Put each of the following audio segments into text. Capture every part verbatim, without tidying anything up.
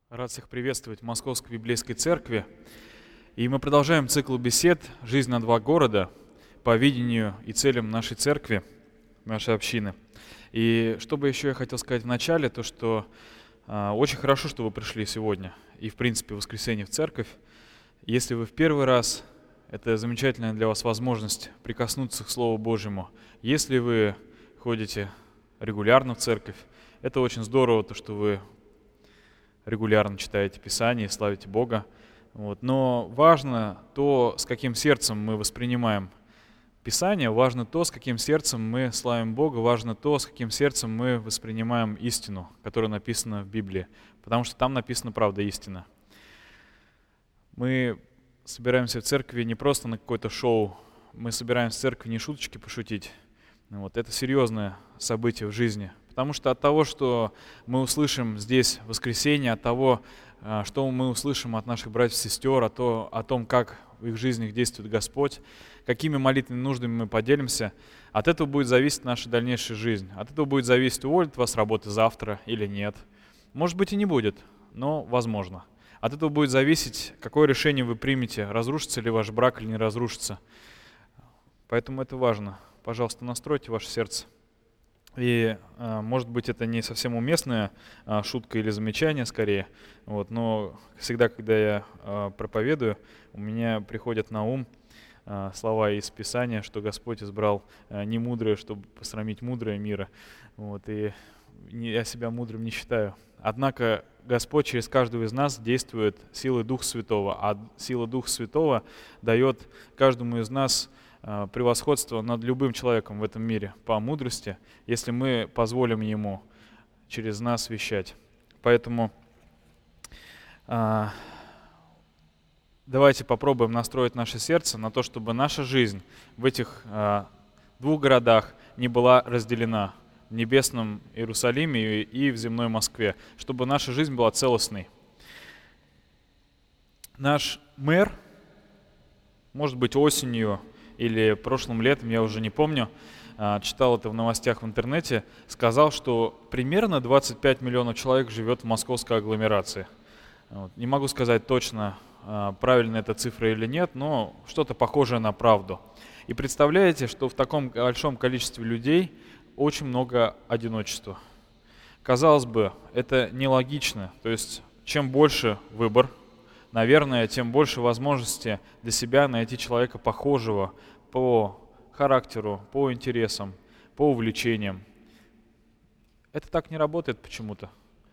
Рад всех приветствовать в Московской библейской церкви. И мы продолжаем цикл бесед «Жизнь на два города» по видению и целям нашей церкви, нашей общины. И что бы еще я хотел сказать в начале, то что э, очень хорошо, что вы пришли сегодня и, в принципе, в воскресенье в церковь. Если вы в первый раз, это замечательная для вас возможность прикоснуться к Слову Божьему. Если вы ходите регулярно в церковь, это очень здорово, то, что вы регулярно читаете Писание, славите Бога. Вот. Но важно то, с каким сердцем мы воспринимаем Писание, важно то, с каким сердцем мы славим Бога, важно то, с каким сердцем мы воспринимаем истину, которая написана в Библии, потому что там написана правда, истина. Мы собираемся в церкви не просто на какое-то шоу, мы собираемся в церкви не шуточки пошутить. Вот. Это серьезное событие в жизни. Потому что от того, что мы услышим здесь в воскресенье, от того, что мы услышим от наших братьев и сестер, о, то, о том, как в их жизнях действует Господь, какими молитвенными нуждами мы поделимся, от этого будет зависеть наша дальнейшая жизнь. От этого будет зависеть, уволит вас с работы завтра или нет. Может быть и не будет, но возможно. От этого будет зависеть, какое решение вы примете, разрушится ли ваш брак или не разрушится. Поэтому это важно. Пожалуйста, настройте ваше сердце. И, может быть, это не совсем уместная шутка или замечание, скорее, вот, но всегда, когда я проповедую, у меня приходят на ум слова из Писания, что Господь избрал не мудрое, чтобы посрамить мудрое мира, вот, и я себя мудрым не считаю. Однако Господь через каждого из нас действует силой Духа Святого, а сила Духа Святого дает каждому из нас превосходство над любым человеком в этом мире по мудрости, если мы позволим Ему через нас вещать. Поэтому а, давайте попробуем настроить наше сердце на то, чтобы наша жизнь в этих а, двух городах не была разделена, в небесном Иерусалиме и в земной Москве, чтобы наша жизнь была целостной. Наш мэр, может быть, осенью или прошлым летом, я уже не помню, читал это в новостях в интернете, сказал, что примерно двадцать пять миллионов человек живет в московской агломерации. Вот. Не могу сказать точно, правильно эта цифра или нет, но что-то похожее на правду. И представляете, что в таком большом количестве людей очень много одиночества. Казалось бы, это нелогично, то есть чем больше выбор, наверное, тем больше возможности для себя найти человека похожего по характеру, по интересам, по увлечениям. Это так не работает почему-то.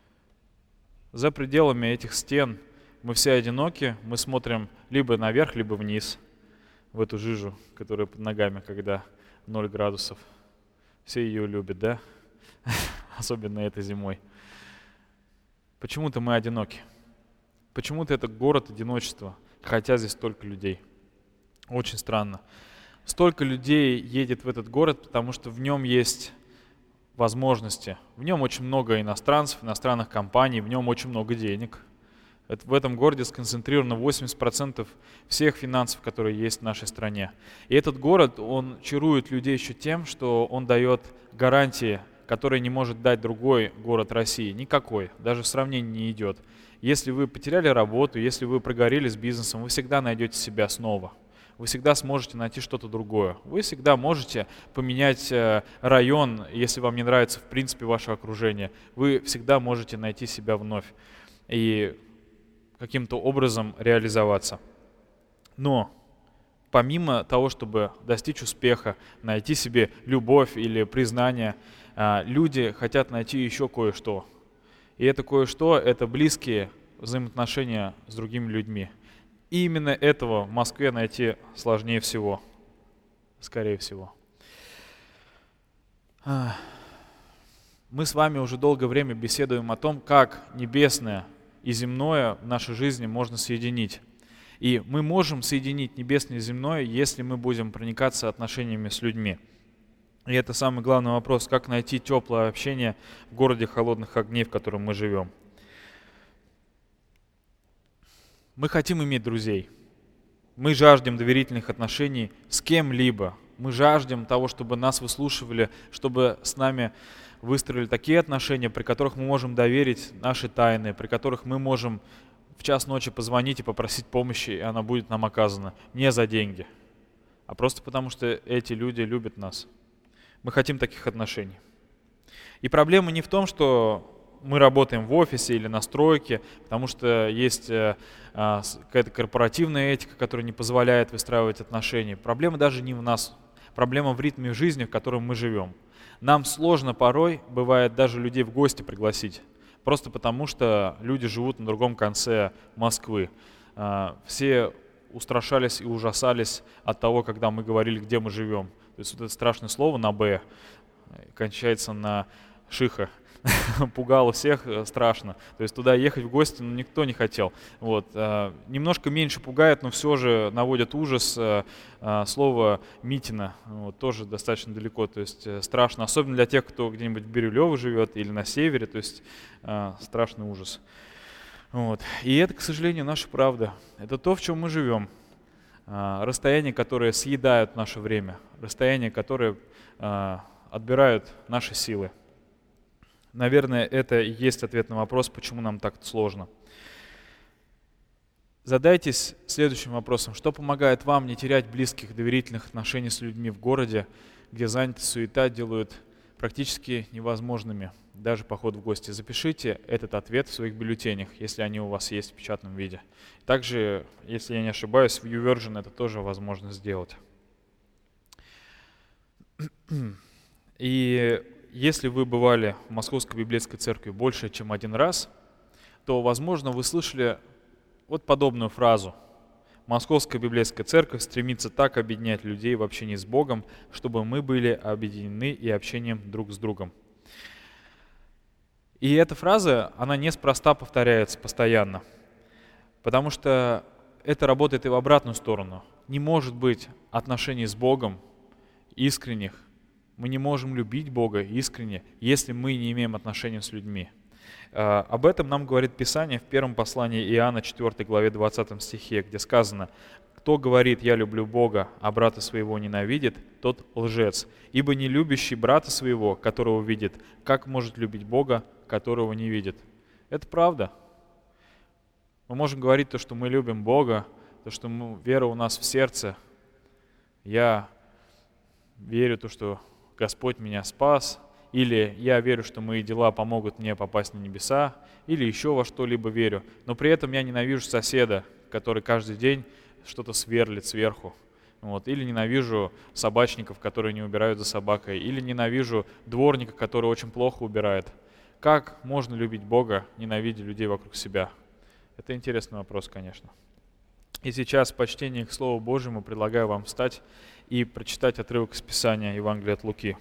За пределами этих стен мы все одиноки, мы смотрим либо наверх, либо вниз, в эту жижу, которая под ногами, когда ноль градусов. Все ее любят, да? Особенно этой зимой. Почему-то мы одиноки. Почему-то это город одиночества, хотя здесь столько людей. Очень странно. Столько людей едет в этот город, потому что в нем есть возможности. В нем очень много иностранцев, иностранных компаний, в нем очень много денег. В этом городе сконцентрировано восемьдесят процентов всех финансов, которые есть в нашей стране. И этот город, он чарует людей еще тем, что он дает гарантии, которые не может дать другой город России. Никакой, даже в сравнении не идет. Если вы потеряли работу, если вы прогорели с бизнесом, вы всегда найдете себя снова. Вы всегда сможете найти что-то другое. Вы всегда можете поменять район, если вам не нравится в принципе ваше окружение. Вы всегда можете найти себя вновь и каким-то образом реализоваться. Но помимо того, чтобы достичь успеха, найти себе любовь или признание, люди хотят найти еще кое-что. И это кое-что – это близкие взаимоотношения с другими людьми. И именно этого в Москве найти сложнее всего, скорее всего. Мы с вами уже долгое время беседуем о том, как небесное и земное в нашей жизни можно соединить. И мы можем соединить небесное и земное, если мы будем проникаться отношениями с людьми. И это самый главный вопрос, как найти теплое общение в городе холодных огней, в котором мы живем. Мы хотим иметь друзей. Мы жаждем доверительных отношений с кем-либо. Мы жаждем того, чтобы нас выслушивали, чтобы с нами выстроили такие отношения, при которых мы можем доверить наши тайны, при которых мы можем в час ночи позвонить и попросить помощи, и она будет нам оказана не за деньги, а просто потому, что эти люди любят нас. Мы хотим таких отношений. И проблема не в том, что мы работаем в офисе или на стройке, потому что есть э, э, какая-то корпоративная этика, которая не позволяет выстраивать отношения. Проблема даже не в нас. Проблема в ритме жизни, в котором мы живем. Нам сложно порой, бывает, даже людей в гости пригласить, просто потому что люди живут на другом конце Москвы. Э, все устрашались и ужасались от того, когда мы говорили, где мы живем. То есть вот это страшное слово на «б» кончается на «шиха». Пугало всех страшно. То есть туда ехать в гости ну, никто не хотел. Вот. Немножко меньше пугает, но все же наводит ужас слово «Митина». Вот, тоже достаточно далеко. То есть страшно. Особенно для тех, кто где-нибудь в Бирюлево живет или на севере. То есть страшный ужас. Вот. И это, к сожалению, наша правда. Это то, в чем мы живем. Расстояния, которые съедают наше время. Расстояния, которые отбирают наши силы. Наверное, это и есть ответ на вопрос, почему нам так сложно. Задайтесь следующим вопросом. Что помогает вам не терять близких, доверительных отношений с людьми в городе, где занятость, суета делают практически невозможными даже поход в гости? Запишите этот ответ в своих бюллетенях, если они у вас есть в печатном виде. Также, если я не ошибаюсь, в YouVersion это тоже возможно сделать. И если вы бывали в Московской библейской церкви больше, чем один раз, то, возможно, вы слышали вот подобную фразу. Московская библейская церковь стремится так объединять людей в общении с Богом, чтобы мы были объединены и общением друг с другом. И эта фраза, она неспроста повторяется постоянно, потому что это работает и в обратную сторону. Не может быть отношений с Богом искренних. Мы не можем любить Бога искренне, если мы не имеем отношений с людьми. Об этом нам говорит Писание в первом послании Иоанна, четвёртой главе, двадцатом стихе, где сказано: «Кто говорит, я люблю Бога, а брата своего ненавидит, тот лжец. Ибо не любящий брата своего, которого видит, как может любить Бога, которого не видит?» Это правда. Мы можем говорить то, что мы любим Бога, то, что мы, вера у нас в сердце. Я верю в то, что Господь меня спас, или я верю, что мои дела помогут мне попасть на небеса, или еще во что-либо верю. Но при этом я ненавижу соседа, который каждый день что-то сверлит сверху. Вот. Или ненавижу собачников, которые не убирают за собакой. Или ненавижу дворника, который очень плохо убирает. Как можно любить Бога, ненавидя людей вокруг себя? Это интересный вопрос, конечно. И сейчас в почтении к Слову Божьему предлагаю вам встать и прочитать отрывок из Писания Евангелия от Луки.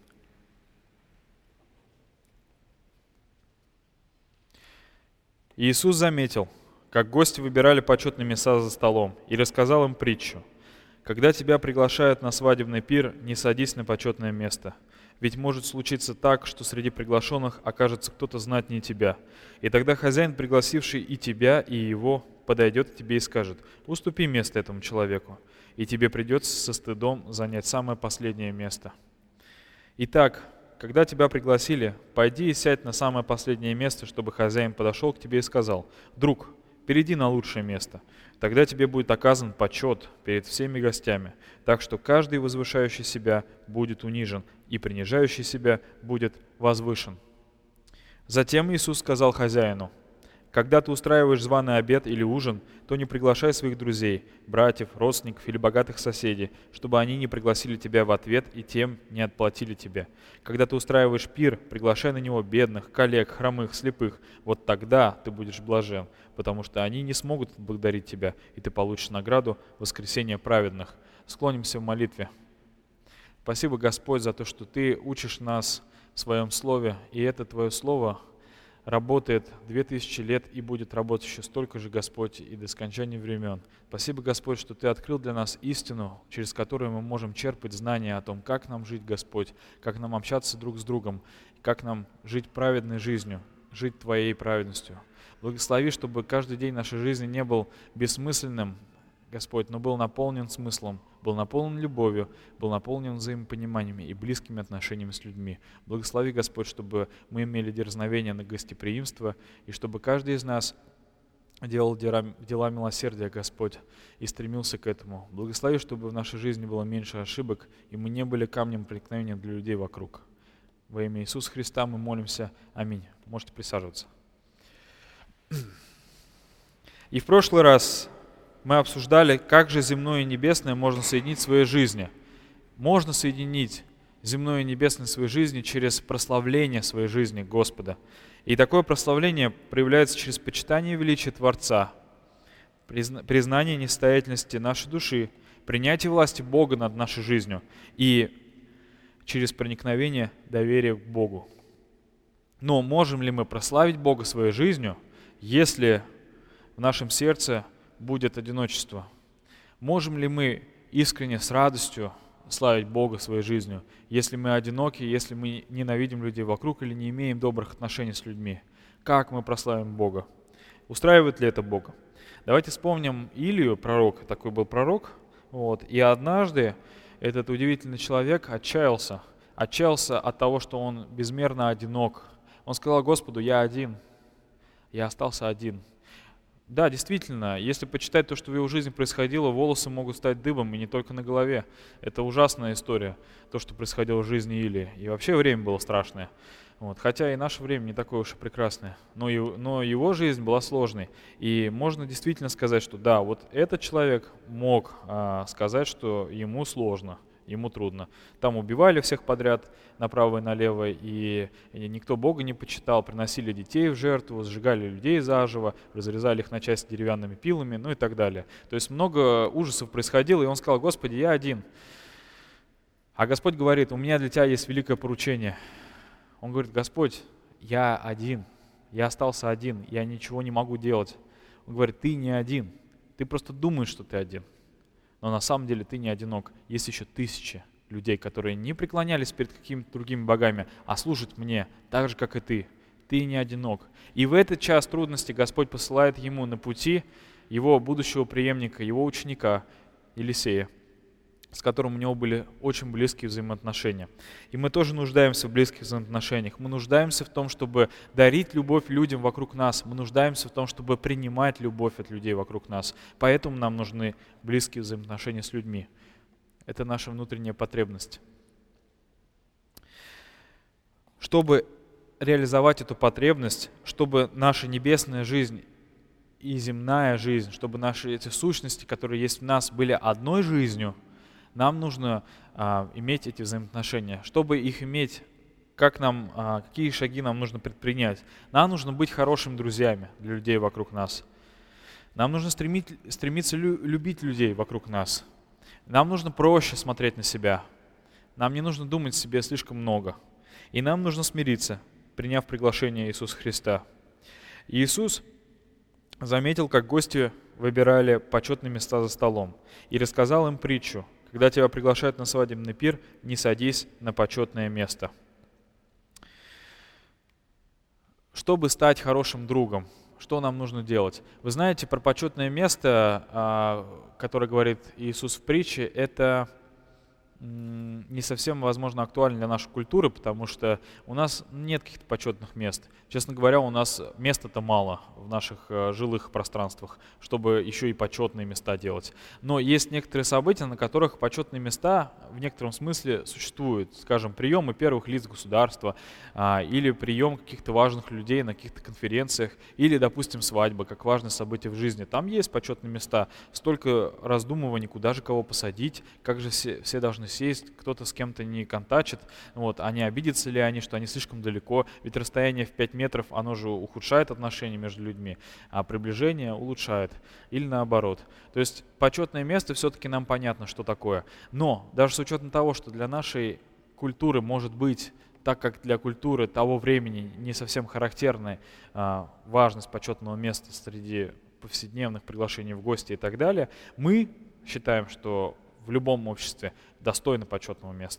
Иисус заметил, как гости выбирали почетные места за столом, и рассказал им притчу. «Когда тебя приглашают на свадебный пир, не садись на почетное место. Ведь может случиться так, что среди приглашенных окажется кто-то знатнее тебя. И тогда хозяин, пригласивший и тебя, и его, подойдет к тебе и скажет: уступи место этому человеку, и тебе придется со стыдом занять самое последнее место. Итак, когда тебя пригласили, пойди и сядь на самое последнее место, чтобы хозяин подошел к тебе и сказал: друг, перейди на лучшее место. Тогда тебе будет оказан почет перед всеми гостями, так что каждый возвышающий себя будет унижен, и принижающий себя будет возвышен». Затем Иисус сказал хозяину: «Когда ты устраиваешь званый обед или ужин, то не приглашай своих друзей, братьев, родственников или богатых соседей, чтобы они не пригласили тебя в ответ и тем не отплатили тебе. Когда ты устраиваешь пир, приглашай на него бедных, коллег, хромых, слепых. Вот тогда ты будешь блажен, потому что они не смогут благодарить тебя, и ты получишь награду воскресения праведных». Склонимся в молитве. Спасибо, Господь, за то, что Ты учишь нас в Своем Слове, и это Твое Слово работает две тысячи лет и будет работать еще столько же, Господь, и до скончания времен. Спасибо, Господь, что Ты открыл для нас истину, через которую мы можем черпать знания о том, как нам жить, Господь, как нам общаться друг с другом, как нам жить праведной жизнью, жить Твоей праведностью. Благослови, чтобы каждый день нашей жизни не был бессмысленным, Господь, но был наполнен смыслом, был наполнен любовью, был наполнен взаимопониманиями и близкими отношениями с людьми. Благослови, Господь, чтобы мы имели дерзновение на гостеприимство, и чтобы каждый из нас делал дела, дела милосердия, Господь, и стремился к этому. Благослови, чтобы в нашей жизни было меньше ошибок, и мы не были камнем преткновения для людей вокруг. Во имя Иисуса Христа мы молимся. Аминь. Можете присаживаться. И в прошлый раз мы обсуждали, как же земное и небесное можно соединить в своей жизни. Можно соединить земное и небесное в своей жизни через прославление своей жизни Господа. И такое прославление проявляется через почитание величия Творца, признание несостоятельности нашей души, принятие власти Бога над нашей жизнью и через проникновение доверия к Богу. Но можем ли мы прославить Бога своей жизнью, если в нашем сердце будет одиночество? Можем ли мы искренне, с радостью славить Бога своей жизнью, если мы одиноки, если мы ненавидим людей вокруг или не имеем добрых отношений с людьми? Как мы прославим Бога? Устраивает ли это Бога? Давайте вспомним Илию, пророк, такой был пророк, вот, и однажды этот удивительный человек отчаялся, отчаялся от того, что он безмерно одинок. Он сказал Господу: «Я один, я остался один». Да, действительно, если почитать то, что в его жизни происходило, волосы могут стать дыбом, и не только на голове. Это ужасная история, то, что происходило в жизни Илии. И вообще время было страшное. Вот. Хотя и наше время не такое уж и прекрасное. Но, и, но его жизнь была сложной. И можно действительно сказать, что да, вот этот человек мог а, сказать, что ему сложно, ему трудно. Там убивали всех подряд направо и налево, и, и никто Бога не почитал, приносили детей в жертву, сжигали людей заживо, разрезали их на части деревянными пилами, ну и так далее. То есть много ужасов происходило, и он сказал: «Господи, я один». А Господь говорит: «У меня для тебя есть великое поручение». Он говорит: «Господь, я один, я остался один, я ничего не могу делать». Он говорит: «Ты не один, ты просто думаешь, что ты один. Но на самом деле ты не одинок. Есть еще тысячи людей, которые не преклонялись перед какими-то другими богами, а служат мне, так же, как и ты. Ты не одинок». И в этот час трудности Господь посылает ему на пути его будущего преемника, его ученика Елисея, с которым у него были очень близкие взаимоотношения. И мы тоже нуждаемся в близких взаимоотношениях. Мы нуждаемся в том, чтобы дарить любовь людям вокруг нас. Мы нуждаемся в том, чтобы принимать любовь от людей вокруг нас. Поэтому нам нужны близкие взаимоотношения с людьми. Это наша внутренняя потребность. Чтобы реализовать эту потребность, чтобы наша небесная жизнь и земная жизнь, чтобы наши эти сущности, которые есть в нас, были одной жизнью, нам нужно а, иметь эти взаимоотношения. Чтобы их иметь, как нам, а, какие шаги нам нужно предпринять? Нам нужно быть хорошими друзьями для людей вокруг нас. Нам нужно стремить, стремиться лю, любить людей вокруг нас. Нам нужно проще смотреть на себя. Нам не нужно думать себе слишком много. И нам нужно смириться, приняв приглашение Иисуса Христа. И Иисус заметил, как гости выбирали почетные места за столом, и рассказал им притчу: когда тебя приглашают на свадебный пир, не садись на почетное место. Чтобы стать хорошим другом, что нам нужно делать? Вы знаете, про почетное место, которое говорит Иисус в притче, это не совсем, возможно, актуально для нашей культуры, потому что у нас нет каких-то почетных мест. Честно говоря, у нас места-то мало в наших жилых пространствах, чтобы еще и почетные места делать. Но есть некоторые события, на которых почетные места в некотором смысле существуют. Скажем, приемы первых лиц государства, или прием каких-то важных людей на каких-то конференциях, или, допустим, свадьба, как важное событие в жизни. Там есть почетные места. Столько раздумываний, куда же кого посадить, как же все, все должны сесть, кто-то с кем-то не контачит, вот, а не обидятся ли они, что они слишком далеко, ведь расстояние в пять метров, оно же ухудшает отношения между людьми, а приближение улучшает, или наоборот. То есть почетное место все-таки нам понятно, что такое, но даже с учетом того, что для нашей культуры может быть, так как для культуры того времени не совсем характерная а, важность почетного места среди повседневных приглашений в гости и так далее, мы считаем, что в любом обществе достойно почетного места.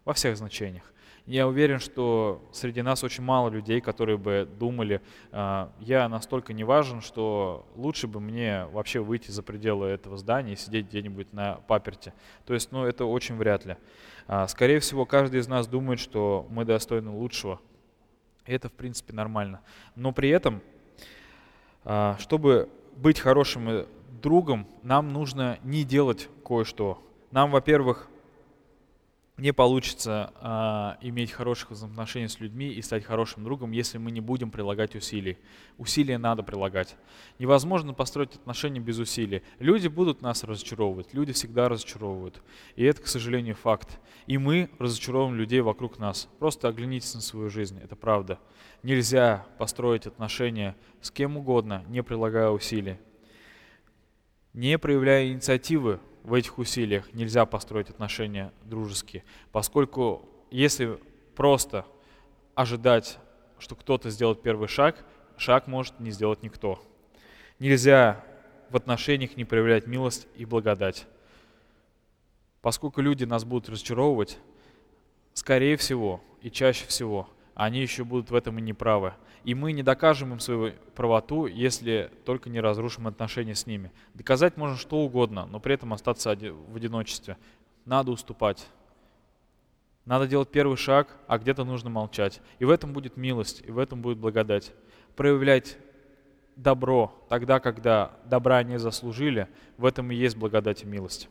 во всех значениях. Я уверен, что среди нас очень мало людей, которые бы думали, «А, я настолько не важен, что лучше бы мне вообще выйти за пределы этого здания и сидеть где-нибудь на паперти». То есть, ну, это очень вряд ли. А, Скорее всего, каждый из нас думает, что мы достойны лучшего. И это, в принципе, нормально. Но при этом, а, чтобы быть хорошим э, другом, нам нужно не делать кое-что. Нам, во-первых, не получится а, иметь хороших взаимоотношений с людьми и стать хорошим другом, если мы не будем прилагать усилий. Усилия надо прилагать. Невозможно построить отношения без усилий. Люди будут нас разочаровывать, люди всегда разочаровывают. И это, к сожалению, факт. И мы разочаровываем людей вокруг нас. Просто оглянитесь на свою жизнь, это правда. Нельзя построить отношения с кем угодно, не прилагая усилий. Не проявляя инициативы в этих усилиях, нельзя построить отношения дружеские, поскольку если просто ожидать, что кто-то сделает первый шаг, шаг может не сделать никто. Нельзя в отношениях не проявлять милость и благодать. Поскольку люди нас будут разочаровывать, скорее всего и чаще всего они еще будут в этом и неправы. И мы не докажем им свою правоту, если только не разрушим отношения с ними. Доказать можно что угодно, но при этом остаться в одиночестве. Надо уступать. Надо делать первый шаг, а где-то нужно молчать. И в этом будет милость, и в этом будет благодать. Проявлять добро тогда, когда добра не заслужили, в этом и есть благодать и милость.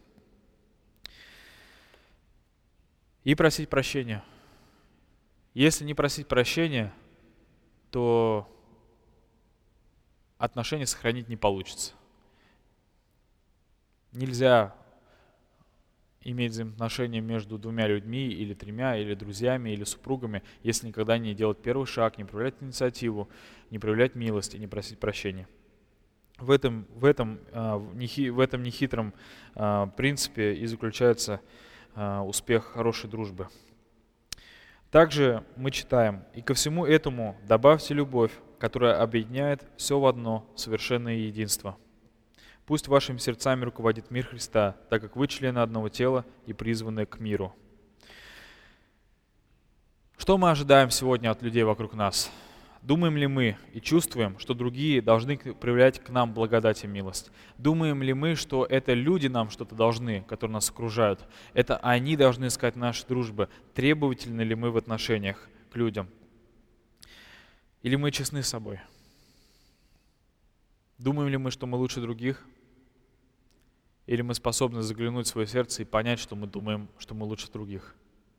И просить прощения. Если не просить прощения, то отношения сохранить не получится. Нельзя иметь взаимоотношения между двумя людьми, или тремя, или друзьями, или супругами, если никогда не делать первый шаг, не проявлять инициативу, не проявлять милость и не просить прощения. В этом, в этом, в этом нехитром принципе и заключается успех хорошей дружбы. Также мы читаем: «И ко всему этому добавьте любовь, которая объединяет все в одно совершенное единство. Пусть вашими сердцами руководит мир Христа, так как вы члены одного тела и призваны к миру». Что мы ожидаем сегодня от людей вокруг нас? Думаем ли мы и чувствуем, что другие должны проявлять к нам благодать и милость? Думаем ли мы, что это люди нам что-то должны, которые нас окружают? Это они должны искать нашей дружбы? Требовательны ли мы в отношениях к людям? Или мы честны с собой? Думаем ли мы, что мы лучше других? Или мы способны заглянуть в свое сердце и понять, что мы думаем, что мы лучше других?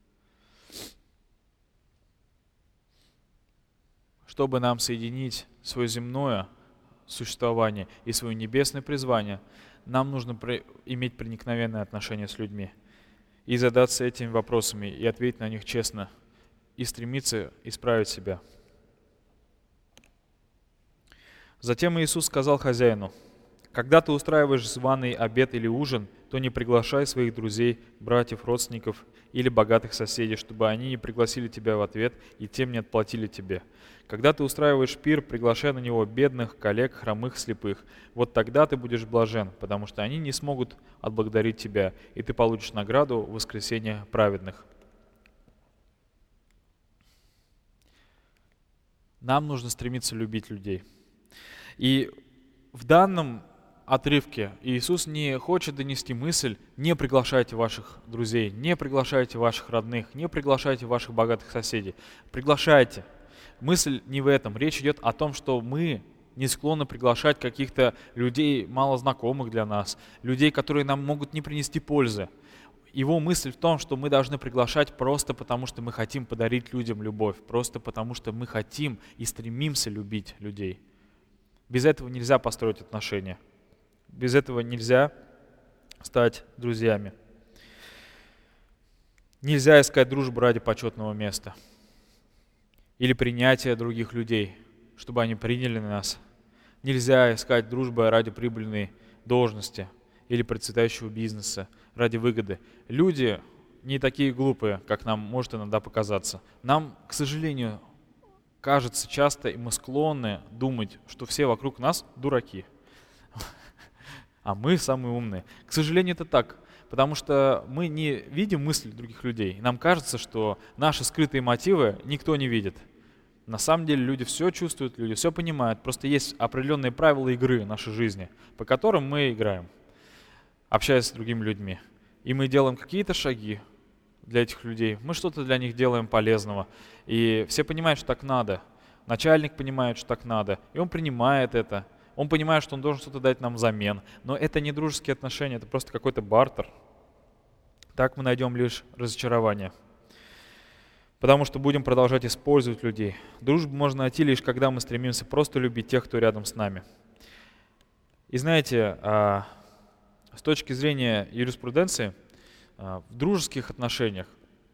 Чтобы нам соединить свое земное существование и свое небесное призвание, нам нужно иметь проникновенное отношение с людьми и задаться этими вопросами, и ответить на них честно, и стремиться исправить себя. Затем Иисус сказал хозяину: «Когда ты устраиваешь званый обед или ужин, то не приглашай своих друзей, братьев, родственников или богатых соседей, чтобы они не пригласили тебя в ответ и тем не отплатили тебе. Когда ты устраиваешь пир, приглашай на него бедных, коллег, хромых, слепых. Вот тогда ты будешь блажен, потому что они не смогут отблагодарить тебя, и ты получишь награду воскресения праведных». Нам нужно стремиться любить людей. И в данном отрывке Иисус не хочет донести мысль: не приглашайте ваших друзей, не приглашайте ваших родных, не приглашайте ваших богатых соседей. Приглашайте. Мысль не в этом. Речь идет о том, что мы не склонны приглашать каких-то людей, мало знакомых для нас, людей, которые нам могут не принести пользы. Его мысль в том, что мы должны приглашать просто потому, что мы хотим подарить людям любовь, просто потому, что мы хотим и стремимся любить людей. Без этого нельзя построить отношения. Без этого нельзя стать друзьями. Нельзя искать дружбу ради почетного места или принятия других людей, чтобы они приняли нас. Нельзя искать дружбу ради прибыльной должности или процветающего бизнеса, ради выгоды. Люди не такие глупые, как нам может иногда показаться. Нам, к сожалению, кажется часто, и мы склонны думать, что все вокруг нас дураки, а мы самые умные. К сожалению, это так, потому что мы не видим мысли других людей. Нам кажется, что наши скрытые мотивы никто не видит. На самом деле люди все чувствуют, люди все понимают. Просто есть определенные правила игры нашей жизни, по которым мы играем, общаясь с другими людьми. И мы делаем какие-то шаги для этих людей. Мы что-то для них делаем полезного. И все понимают, что так надо. Начальник понимает, что так надо. И он принимает это. Он понимает, что он должен что-то дать нам взамен. Но это не дружеские отношения, это просто какой-то бартер. Так мы найдем лишь разочарование. Потому что будем продолжать использовать людей. Дружбу можно найти лишь когда мы стремимся просто любить тех, кто рядом с нами. И знаете, с точки зрения юриспруденции, в дружеских отношениях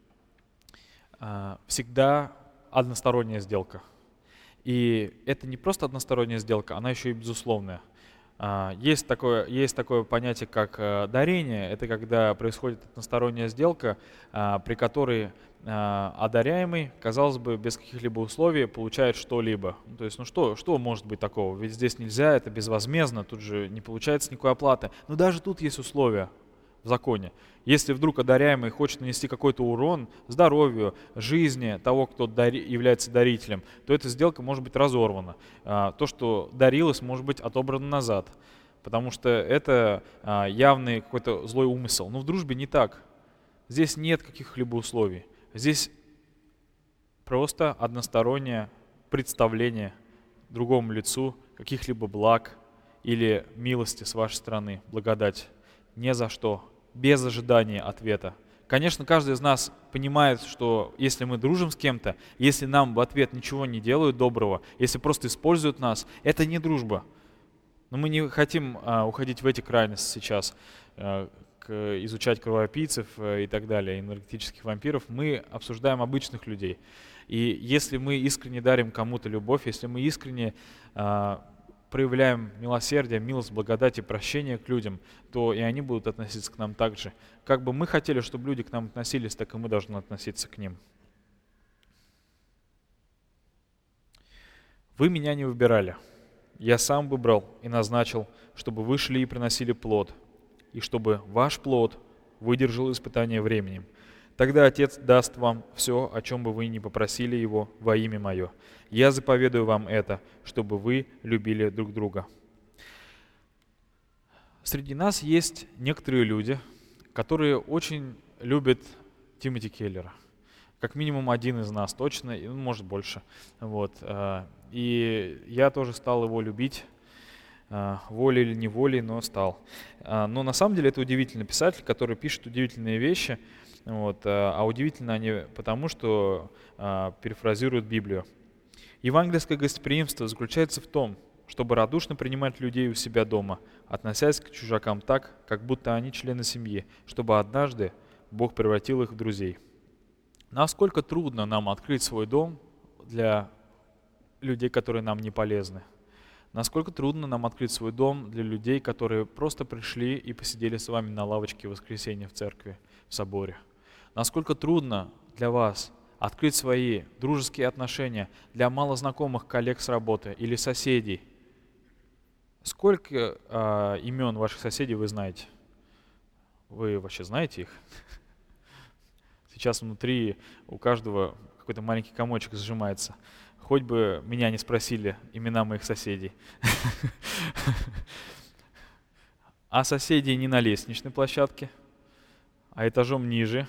всегда односторонняя сделка. И это не просто односторонняя сделка, она еще и безусловная. Есть такое, есть такое понятие, как дарение. Это когда происходит односторонняя сделка, при которой одаряемый, казалось бы, без каких-либо условий получает что-либо. Ну, то есть, ну что, что может быть такого? Ведь здесь нельзя, это безвозмездно, тут же не получается никакой оплаты. Но даже тут есть условия в законе. Если вдруг одаряемый хочет нанести какой-то урон здоровью, жизни того, кто дари, является дарителем, то эта сделка может быть разорвана. А, то, что дарилось, может быть отобрано назад, потому что это а, явный какой-то злой умысел. Но в дружбе не так. Здесь нет каких-либо условий. Здесь просто одностороннее представление другому лицу каких-либо благ или милости с вашей стороны, благодать. Ни за что, без ожидания ответа. Конечно, каждый из нас понимает, что если мы дружим с кем-то, если нам в ответ ничего не делают доброго, если просто используют нас, это не дружба. Но мы не хотим а, уходить в эти крайности сейчас, а, к, изучать кровопийцев а, и так далее, энергетических вампиров. Мы обсуждаем обычных людей. И если мы искренне дарим кому-то любовь, если мы искренне а, проявляем милосердие, милость, благодать и прощение к людям, то и они будут относиться к нам так же. Как бы мы хотели, чтобы люди к нам относились, так и мы должны относиться к ним. Вы меня не выбирали. Я сам выбрал и назначил, чтобы вы шли и приносили плод, и чтобы ваш плод выдержал испытание временем. Тогда Отец даст вам все, о чем бы вы ни попросили Его во имя Мое. Я заповедую вам это, чтобы вы любили друг друга. Среди нас есть некоторые люди, которые очень любят Тимоти Келлера. Как минимум один из нас точно, и, ну, может больше. Вот. И я тоже стал его любить, волей или неволей, но стал. Но на самом деле это удивительный писатель, который пишет удивительные вещи. Вот. А удивительно они потому, что перефразируют Библию. Евангельское гостеприимство заключается в том, чтобы радушно принимать людей у себя дома, относясь к чужакам так, как будто они члены семьи, чтобы однажды Бог превратил их в друзей. Насколько трудно нам открыть свой дом для людей, которые нам не полезны? Насколько трудно нам открыть свой дом для людей, которые просто пришли и посидели с вами на лавочке в воскресенье в церкви, в соборе? Насколько трудно для вас открыть свои дружеские отношения для малознакомых коллег с работы или соседей? Сколько э, имен ваших соседей вы знаете? Вы вообще знаете их? Сейчас внутри у каждого какой-то маленький комочек сжимается. Хоть бы меня не спросили имена моих соседей. А соседей не на лестничной площадке, а этажом ниже.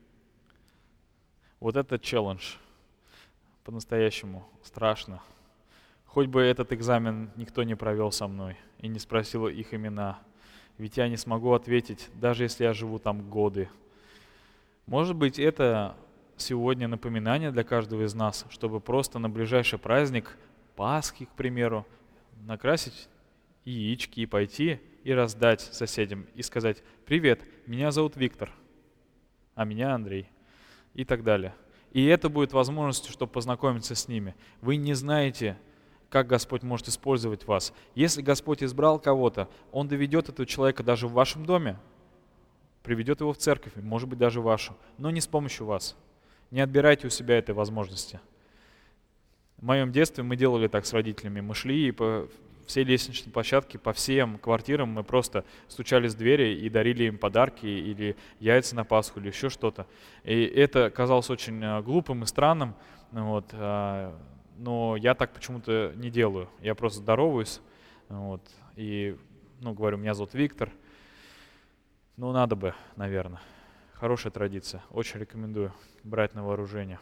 Вот это челлендж. По-настоящему страшно. Хоть бы этот экзамен никто не провел со мной и не спросил их имена. Ведь я не смогу ответить, даже если я живу там годы. Может быть, это сегодня напоминание для каждого из нас, чтобы просто на ближайший праздник, Пасхи, к примеру, накрасить яички и пойти и раздать соседям и сказать: «Привет, меня зовут Виктор, а меня Андрей», и так далее. И это будет возможностью, чтобы познакомиться с ними. Вы не знаете, как Господь может использовать вас. Если Господь избрал кого-то, Он доведет этого человека даже в вашем доме, приведет его в церковь, может быть, даже вашу, но не с помощью вас. Не отбирайте у себя этой возможности. В моем детстве мы делали так с родителями. Мы шли и по все лестничные площадки по всем квартирам мы просто стучали в двери и дарили им подарки или яйца на Пасху или еще что-то. И это казалось очень э, глупым и странным, ну вот, а, но я так почему-то не делаю. Я просто здороваюсь, вот, и, ну, говорю, меня зовут Виктор. Ну, надо бы, наверное. Хорошая традиция. Очень рекомендую брать на вооружение.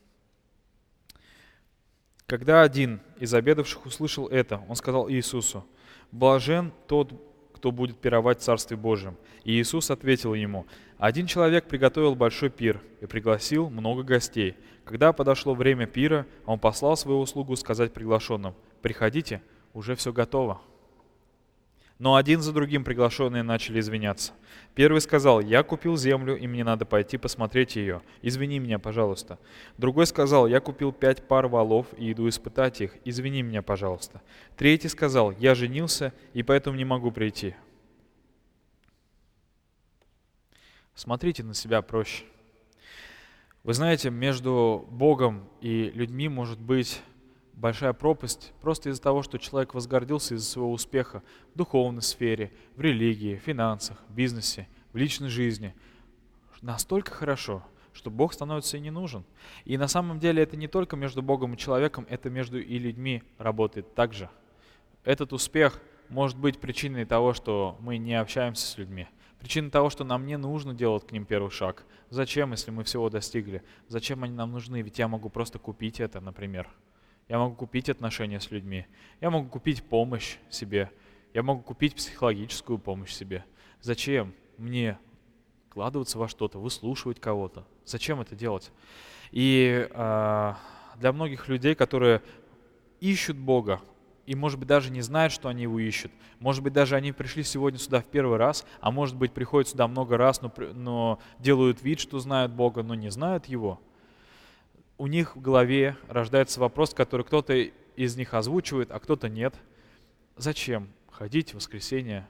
Когда один из обедавших услышал это, он сказал Иисусу: «Блажен тот, кто будет пировать в Царстве Божьем». И Иисус ответил ему: «Один человек приготовил большой пир и пригласил много гостей. Когда подошло время пира, он послал своего слугу сказать приглашенным: приходите, уже все готово». Но один за другим приглашенные начали извиняться. Первый сказал: «Я купил землю, и мне надо пойти посмотреть ее. Извини меня, пожалуйста». Другой сказал: «Я купил пять пар волов и иду испытать их. Извини меня, пожалуйста». Третий сказал: «Я женился, и поэтому не могу прийти». Смотрите на себя проще. Вы знаете, между Богом и людьми может быть большая пропасть просто из-за того, что человек возгордился из-за своего успеха в духовной сфере, в религии, финансах, бизнесе, в личной жизни. Настолько хорошо, что Бог становится и не нужен. И на самом деле это не только между Богом и человеком, это между и людьми работает также. Этот успех может быть причиной того, что мы не общаемся с людьми. Причиной того, что нам не нужно делать к ним первый шаг. Зачем, если мы всего достигли? Зачем они нам нужны? Ведь я могу просто купить это, например. Я могу купить отношения с людьми. Я могу купить помощь себе. Я могу купить психологическую помощь себе. Зачем мне вкладываться во что-то, выслушивать кого-то? Зачем это делать? И э, для многих людей, которые ищут Бога, и, может быть, даже не знают, что они его ищут. Может быть, даже они пришли сегодня сюда в первый раз, а может быть, приходят сюда много раз, но, но делают вид, что знают Бога, но не знают Его. У них в голове рождается вопрос, который кто-то из них озвучивает, а кто-то нет. Зачем ходить в воскресенье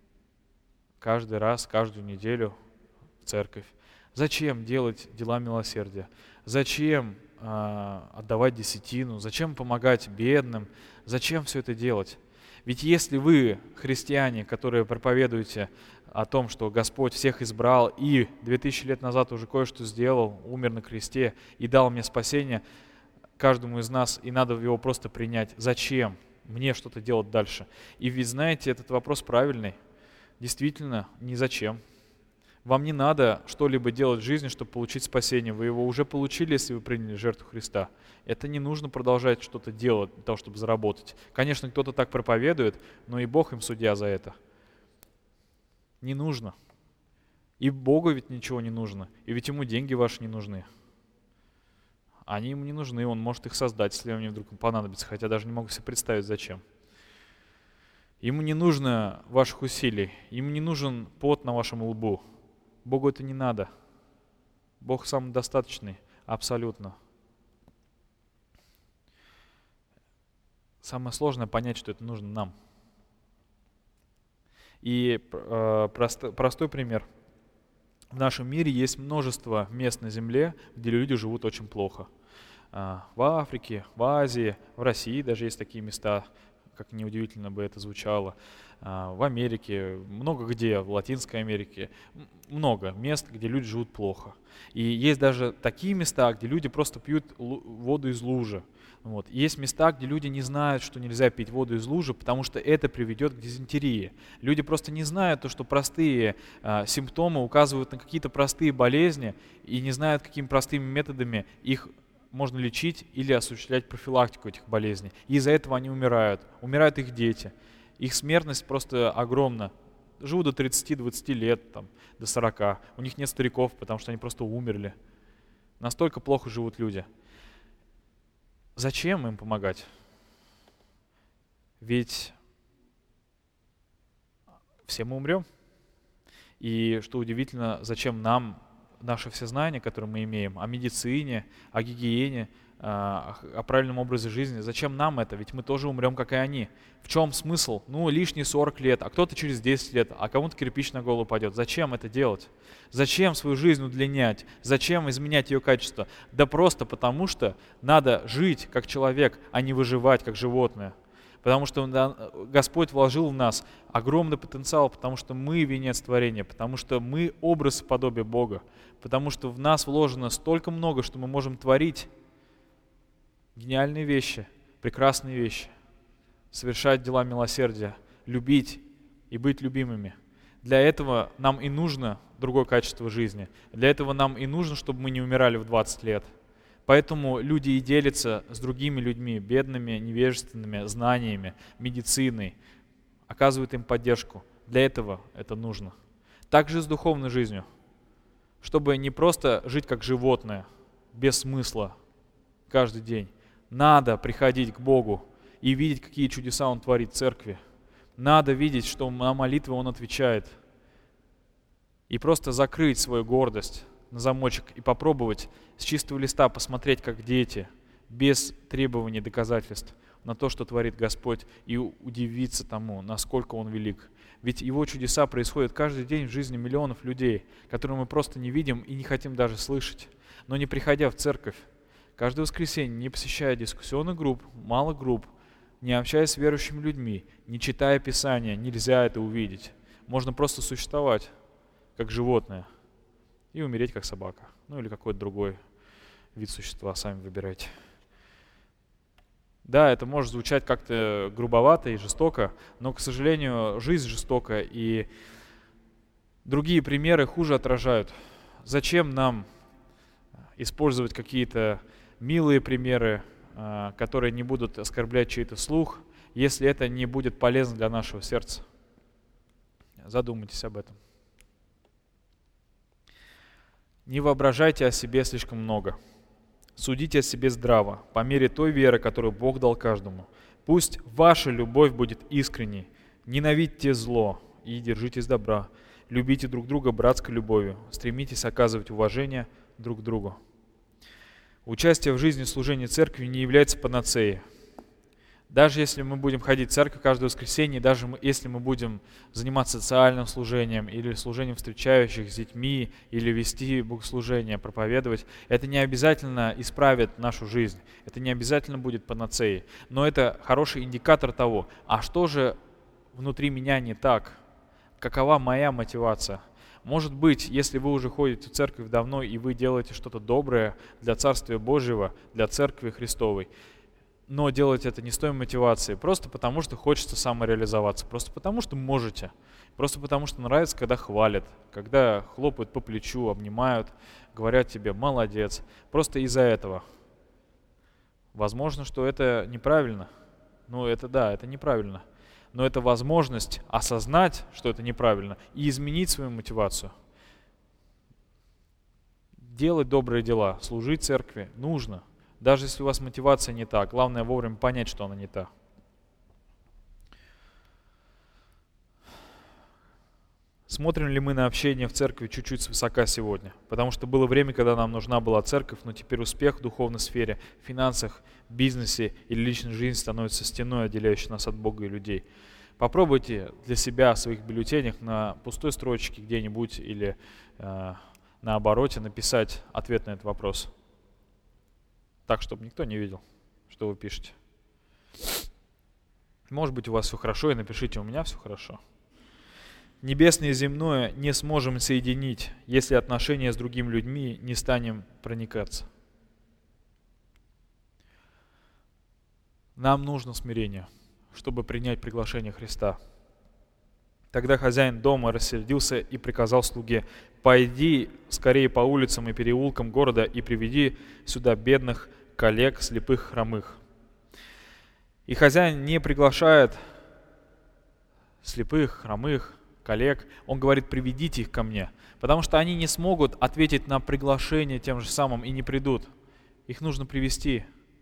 каждый раз, каждую неделю в церковь? Зачем делать дела милосердия? Зачем э, отдавать десятину? Зачем помогать бедным? Зачем все это делать? Ведь если вы, христиане, которые проповедуете о том, что Господь всех избрал и две тысячи лет назад уже кое-что сделал, умер на кресте и дал мне спасение, каждому из нас, и надо его просто принять. Зачем мне что-то делать дальше? И ведь, знаете, этот вопрос правильный. Действительно, не зачем. Вам не надо что-либо делать в жизни, чтобы получить спасение. Вы его уже получили, если вы приняли жертву Христа. Это не нужно продолжать что-то делать для того, чтобы заработать. Конечно, кто-то так проповедует, но и Бог им судья за это. Не нужно. И Богу ведь ничего не нужно. И ведь Ему деньги ваши не нужны. Они Ему не нужны, Он может их создать, если они вдруг понадобятся, хотя даже не могу себе представить, зачем. Ему не нужно ваших усилий, Ему не нужен пот на вашем лбу. Богу это не надо. Бог самодостаточный, абсолютно. Самое сложное понять, что это нужно нам. И э, прост, простой пример. В нашем мире есть множество мест на Земле, где люди живут очень плохо. Э, в Африке, в Азии, в России даже есть такие места, как неудивительно бы это звучало. Э, в Америке, много где, в Латинской Америке. Много мест, где люди живут плохо. И есть даже такие места, где люди просто пьют воду из лужи. Вот. Есть места, где люди не знают, что нельзя пить воду из лужи, потому что это приведет к дизентерии. Люди просто не знают, то, что простые э, симптомы указывают на какие-то простые болезни и не знают, какими простыми методами их можно лечить или осуществлять профилактику этих болезней. И из-за этого они умирают. Умирают их дети. Их смертность просто огромна. Живут до тридцати-двадцати лет, там, до сорока. У них нет стариков, потому что они просто умерли. Настолько плохо живут люди. Зачем им помогать? Ведь все мы умрем. И что удивительно, зачем нам наши все знания, которые мы имеем о медицине, о гигиене, о правильном образе жизни, зачем нам это? Ведь мы тоже умрем, как и они. В чем смысл? Ну, лишние сорок лет, а кто-то через десять лет, а кому-то кирпич на голову падет. Зачем это делать? Зачем свою жизнь удлинять? Зачем изменять ее качество? Да просто потому, что надо жить как человек, а не выживать как животное. потому что да, Господь вложил в нас огромный потенциал, потому что мы венец творения, потому что мы образ и подобие Бога, потому что в нас вложено столько много, что мы можем творить гениальные вещи, прекрасные вещи, совершать дела милосердия, любить и быть любимыми. Для этого нам и нужно другое качество жизни. Для этого нам и нужно, чтобы мы не умирали в двадцать лет. Поэтому люди и делятся с другими людьми, бедными, невежественными, знаниями, медициной, оказывают им поддержку. Для этого это нужно. Также с духовной жизнью, чтобы не просто жить как животное, без смысла каждый день. Надо приходить к Богу и видеть, какие чудеса Он творит в церкви. Надо видеть, что на молитвы Он отвечает. И просто закрыть свою гордость на замочек и попробовать с чистого листа посмотреть, как дети, без требований доказательств на то, что творит Господь, и удивиться тому, насколько Он велик. Ведь Его чудеса происходят каждый день в жизни миллионов людей, которые мы просто не видим и не хотим даже слышать. Но не приходя в церковь, каждое воскресенье, не посещая дискуссионных групп, малых групп, не общаясь с верующими людьми, не читая Писания, нельзя это увидеть. Можно просто существовать, как животное, и умереть, как собака. Ну или какой-то другой вид существа, сами выбирайте. Да, это может звучать как-то грубовато и жестоко, но, к сожалению, жизнь жестока, и другие примеры хуже отражают. Зачем нам использовать какие-то милые примеры, которые не будут оскорблять чей-то слух, если это не будет полезно для нашего сердца? Задумайтесь об этом. Не воображайте о себе слишком много. Судите о себе здраво, по мере той веры, которую Бог дал каждому. Пусть ваша любовь будет искренней. Ненавидьте зло и держитесь добра. Любите друг друга братской любовью. Стремитесь оказывать уважение друг другу. Участие в жизни служения церкви не является панацеей. Даже если мы будем ходить в церковь каждое воскресенье, даже если мы будем заниматься социальным служением или служением встречающих с детьми, или вести богослужение, проповедовать, это не обязательно исправит нашу жизнь, это не обязательно будет панацеей, но это хороший индикатор того, а что же внутри меня не так, какова моя мотивация. Может быть, если вы уже ходите в церковь давно и вы делаете что-то доброе для Царствия Божьего, для Церкви Христовой, но делать это не с той мотивацией, просто потому что хочется самореализоваться, просто потому что можете, просто потому что нравится, когда хвалят, когда хлопают по плечу, обнимают, говорят тебе «молодец», просто из-за этого. Возможно, что это неправильно, ну это да, это неправильно, но это возможность осознать, что это неправильно, и изменить свою мотивацию. Делать добрые дела, служить церкви нужно. Даже если у вас мотивация не та, главное вовремя понять, что она не та. Смотрим ли мы на общение в церкви чуть-чуть свысока сегодня? Потому что было время, когда нам нужна была церковь, но теперь успех в духовной сфере, в финансах, бизнесе или личной жизни становится стеной, отделяющей нас от Бога и людей. Попробуйте для себя в своих бюллетенях на пустой строчке где-нибудь или э, на обороте написать ответ на этот вопрос. Так, чтобы никто не видел, что вы пишете. Может быть, у вас все хорошо, и напишите «у меня все хорошо». Небесное и земное не сможем соединить, если отношения с другими людьми не станем проникаться. Нам нужно смирение, чтобы принять приглашение Христа. Тогда хозяин дома рассердился и приказал слуге: «Пойди скорее по улицам и переулкам города и приведи сюда бедных, коллег, слепых, хромых». И хозяин не приглашает слепых, хромых, коллег. Он говорит: «Приведите их ко мне», потому что они не смогут ответить на приглашение тем же самым и не придут. Их нужно привести.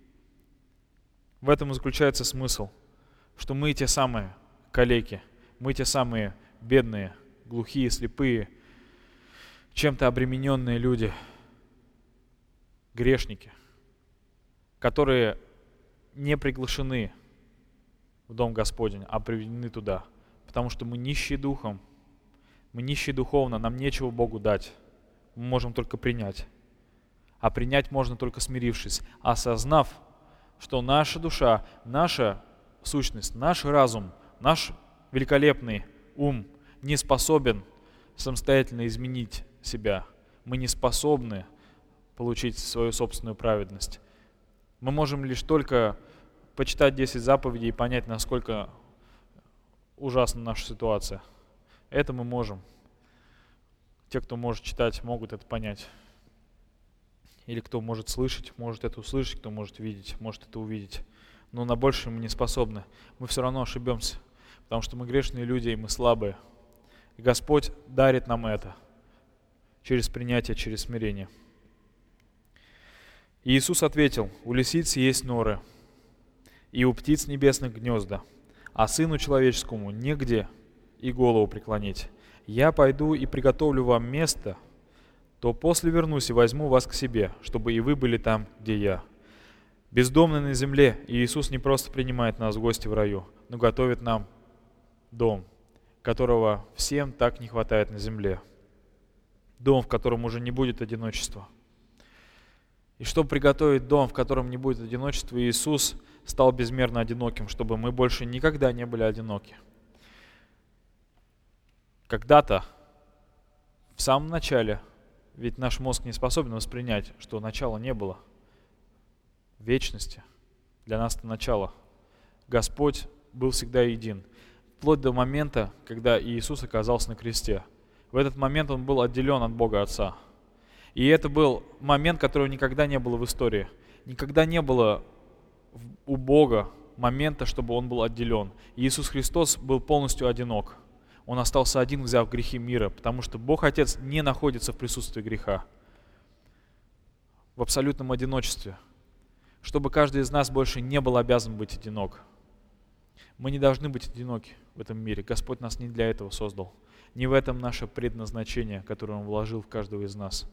В этом и заключается смысл, что мы те самые калеки, мы те самые бедные, глухие, слепые, чем-то обремененные люди, грешники, которые не приглашены в Дом Господень, а приведены туда, потому что мы нищие духом, мы нищие духовно, нам нечего Богу дать, мы можем только принять. А принять можно только смирившись, осознав, что наша душа, наша сущность. Наш разум, наш великолепный ум не способен самостоятельно изменить себя. Мы не способны получить свою собственную праведность. Мы можем лишь только почитать десять заповедей и понять, насколько ужасна наша ситуация. Это мы можем. Те, кто может читать, могут это понять. Или кто может слышать, может это услышать, кто может видеть, может это увидеть. Но на большее мы не способны. Мы все равно ошибемся, потому что мы грешные люди, и мы слабые. И Господь дарит нам это через принятие, через смирение. И Иисус ответил: «У лисиц есть норы, и у птиц небесных гнезда, а Сыну Человеческому негде и голову преклонить. Я пойду и приготовлю вам место, то после вернусь и возьму вас к себе, чтобы и вы были там, где я». Бездомный на земле, и Иисус не просто принимает нас в гости в раю, но готовит нам дом, которого всем так не хватает на земле. Дом, в котором уже не будет одиночества. И чтобы приготовить дом, в котором не будет одиночества, Иисус стал безмерно одиноким, чтобы мы больше никогда не были одиноки. Когда-то, в самом начале, ведь наш мозг не способен воспринять, что начала не было. В вечности для нас это начало. Господь был всегда един. Вплоть до момента, когда Иисус оказался на кресте. В этот момент Он был отделен от Бога Отца. И это был момент, которого никогда не было в истории. Никогда не было у Бога момента, чтобы Он был отделен. И Иисус Христос был полностью одинок. Он остался один, взяв грехи мира, потому что Бог Отец не находится в присутствии греха. В абсолютном одиночестве. Чтобы каждый из нас больше не был обязан быть одинок. Мы не должны быть одиноки в этом мире. Господь нас не для этого создал. Не в этом наше предназначение, которое Он вложил в каждого из нас.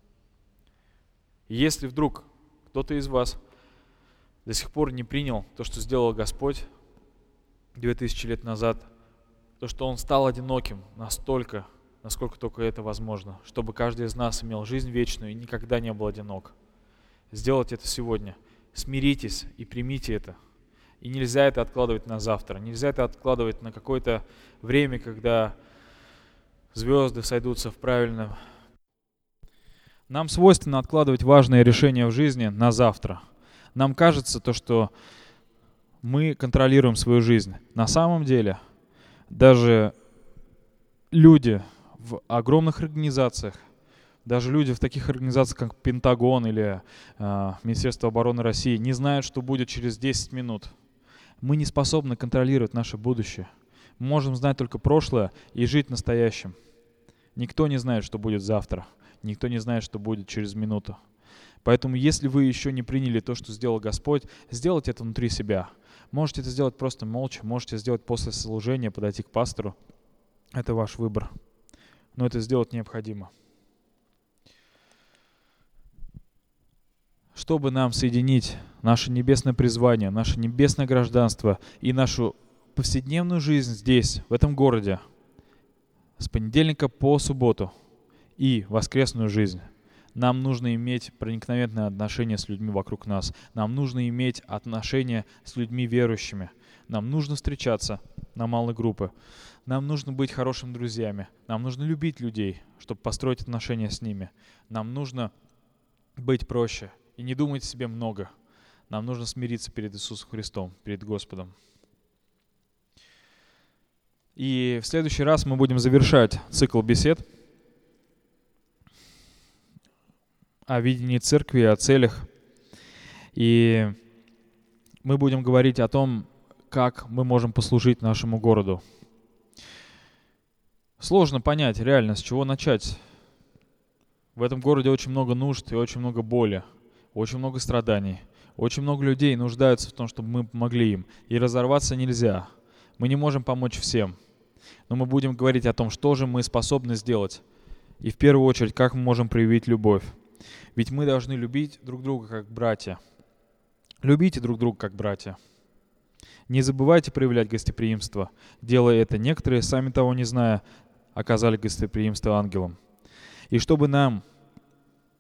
И если вдруг кто-то из вас до сих пор не принял то, что сделал Господь две тысячи лет назад, то, что Он стал одиноким настолько, насколько только это возможно, чтобы каждый из нас имел жизнь вечную и никогда не был одинок. Сделать это сегодня. Смиритесь и примите это. И нельзя это откладывать на завтра. Нельзя это откладывать на какое-то время, когда звезды сойдутся в правильном. Нам свойственно откладывать важные решения в жизни на завтра. Нам кажется то, что мы контролируем свою жизнь. На самом деле, даже люди в огромных организациях, даже люди в таких организациях, как Пентагон или э, Министерство обороны России, не знают, что будет через десять минут. Мы не способны контролировать наше будущее. Мы можем знать только прошлое и жить настоящим. Никто не знает, что будет завтра. Никто не знает, что будет через минуту. Поэтому, если вы еще не приняли то, что сделал Господь, сделайте это внутри себя. Можете это сделать просто молча, можете сделать после служения, подойти к пастору. Это ваш выбор. Но это сделать необходимо. Чтобы нам соединить наше небесное призвание, наше небесное гражданство и нашу повседневную жизнь здесь, в этом городе, с понедельника по субботу и воскресную жизнь, нам нужно иметь проникновенное отношение с людьми вокруг нас. Нам нужно иметь отношения с людьми верующими. Нам нужно встречаться на малые группы. Нам нужно быть хорошими друзьями. Нам нужно любить людей, чтобы построить отношения с ними. Нам нужно быть проще и не думать о себе много. Нам нужно смириться перед Иисусом Христом, перед Господом. И в следующий раз мы будем завершать цикл бесед о видении церкви, о целях. И мы будем говорить о том, как мы можем послужить нашему городу. Сложно понять реально, с чего начать. В этом городе очень много нужд и очень много боли, очень много страданий. Очень много людей нуждаются в том, чтобы мы помогли им. И разорваться нельзя. Мы не можем помочь всем. Но мы будем говорить о том, что же мы способны сделать. И в первую очередь, как мы можем проявить любовь. Ведь мы должны любить друг друга как братья. Любите друг друга как братья. Не забывайте проявлять гостеприимство. Делая это, некоторые, сами того не зная, оказали гостеприимство ангелам. И чтобы нам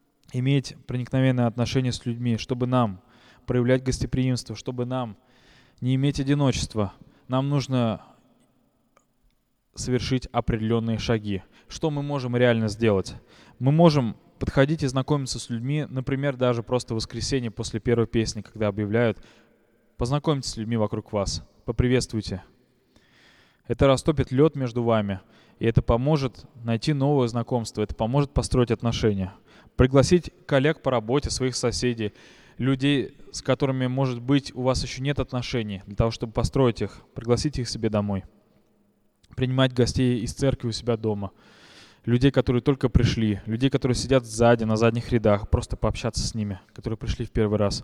иметь проникновенное отношение с людьми, чтобы нам проявлять гостеприимство, чтобы нам не иметь одиночества. Нам нужно совершить определенные шаги. Что мы можем реально сделать? Мы можем подходить и знакомиться с людьми, например, даже просто в воскресенье после первой песни, когда объявляют, познакомьтесь с людьми вокруг вас, поприветствуйте. Это растопит лед между вами, и это поможет найти новое знакомство, это поможет построить отношения. Пригласить коллег по работе, своих соседей, людей, с которыми, может быть, у вас еще нет отношений, для того, чтобы построить их, пригласить их себе домой. Принимать гостей из церкви у себя дома. Людей, которые только пришли, людей, которые сидят сзади, на задних рядах, просто пообщаться с ними, которые пришли в первый раз.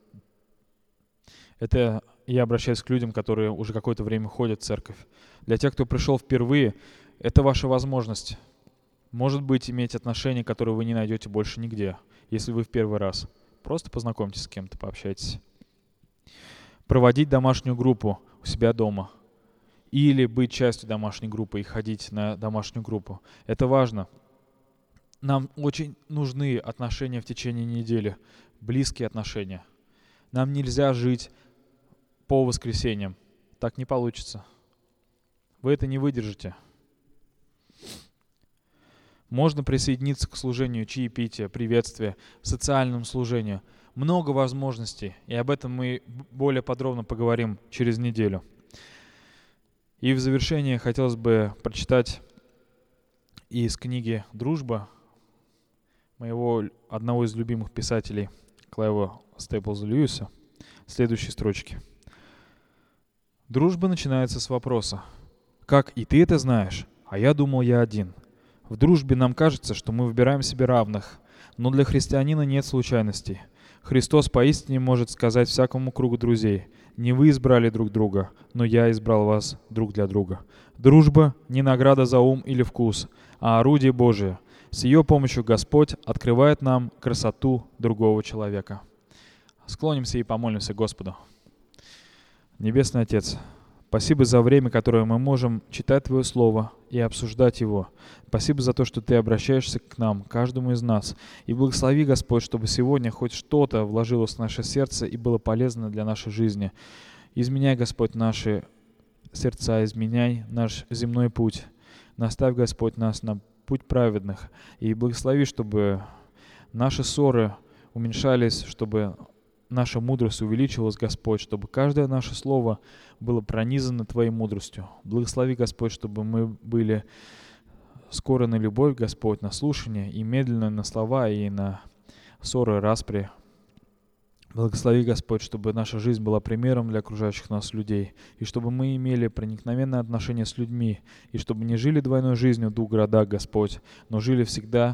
Это я обращаюсь к людям, которые уже какое-то время ходят в церковь. Для тех, кто пришел впервые, это ваша возможность. Может быть, иметь отношения, которые вы не найдете больше нигде, если вы в первый раз. Просто познакомьтесь с кем-то, пообщайтесь. Проводить домашнюю группу у себя дома. Или быть частью домашней группы и ходить на домашнюю группу. Это важно. Нам очень нужны отношения в течение недели, близкие отношения. Нам нельзя жить по воскресеньям. Так не получится. Вы это не выдержите. Можно присоединиться к служению чаепития, приветствия, социальному служению. Много возможностей, и об этом мы более подробно поговорим через неделю. И в завершение хотелось бы прочитать из книги «Дружба» моего одного из любимых писателей Клайва Стейплза Льюиса следующие строчки. «Дружба начинается с вопроса: как и ты это знаешь, а я думал, я один. В дружбе нам кажется, что мы выбираем себе равных, но для христианина нет случайностей. Христос поистине может сказать всякому кругу друзей: не вы избрали друг друга, но я избрал вас друг для друга. Дружба — не награда за ум или вкус, а орудие Божие. С ее помощью Господь открывает нам красоту другого человека». Склонимся и помолимся Господу. Небесный Отец, спасибо за время, которое мы можем читать Твое Слово и обсуждать его. Спасибо за то, что Ты обращаешься к нам, каждому из нас. И благослови, Господь, чтобы сегодня хоть что-то вложилось в наше сердце и было полезно для нашей жизни. Изменяй, Господь, наши сердца, изменяй наш земной путь. Наставь, Господь, нас на путь праведных. И благослови, чтобы наши ссоры уменьшались, чтобы наша мудрость увеличилась, Господь, чтобы каждое наше слово было пронизано Твоей мудростью. Благослови, Господь, чтобы мы были скоро на любовь, Господь, на слушание, и медленно на слова, и на ссоры и распри. Благослови, Господь, чтобы наша жизнь была примером для окружающих нас людей, и чтобы мы имели проникновенное отношение с людьми, и чтобы не жили двойной жизнью в двух городах, Господь, но жили всегда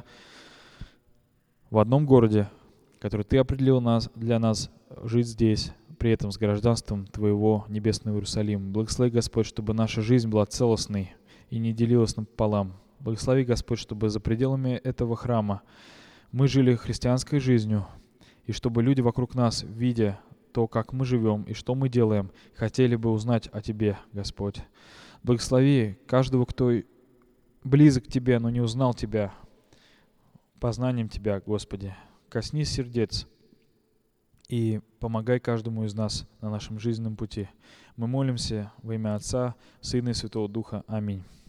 в одном городе, который Ты определил нас, для нас жить здесь, при этом с гражданством Твоего небесного Иерусалима. Благослови, Господь, чтобы наша жизнь была целостной и не делилась напополам. Благослови, Господь, чтобы за пределами этого храма мы жили христианской жизнью, и чтобы люди вокруг нас, видя то, как мы живем и что мы делаем, хотели бы узнать о Тебе, Господь. Благослови каждого, кто близок к Тебе, но не узнал Тебя, познанием Тебя, Господи. Коснись сердец и помогай каждому из нас на нашем жизненном пути. Мы молимся во имя Отца, Сына и Святого Духа. Аминь.